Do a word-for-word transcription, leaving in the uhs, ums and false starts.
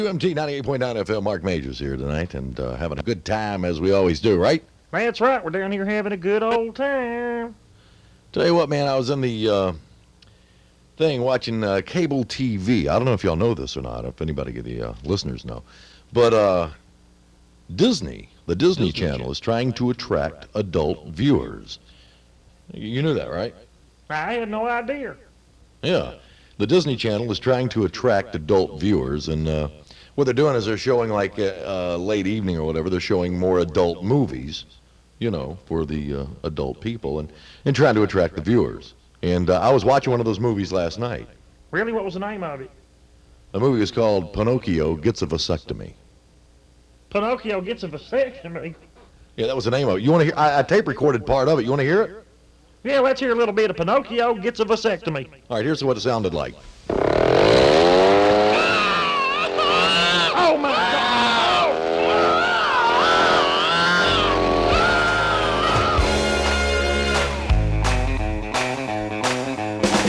U M T ninety-eight point nine F M, Mark Majors here tonight, and uh, having a good time as we always do, right? That's right. We're down here having a good old time. Tell you what, man, I was in the uh, thing watching uh, cable T V. I don't know if y'all know this or not, if anybody of the uh, listeners know. But uh, Disney, the Disney, Disney Channel, Channel, is trying to attract adult viewers. You knew that, right? I had no idea. Yeah. The Disney Channel is trying to attract adult viewers, and uh, what they're doing is they're showing, like, uh, uh, late evening or whatever, they're showing more adult movies, you know, for the uh, adult people, and, and trying to attract the viewers. And uh, I was watching one of those movies last night. Really? What was the name of it? The movie is called Pinocchio Gets a Vasectomy. Pinocchio Gets a Vasectomy? Yeah, that was the name of it. You want to hear? I, I tape recorded part of it. You want to hear it? Yeah, let's hear a little bit of Pinocchio Gets a Vasectomy. All right, here's what it sounded like.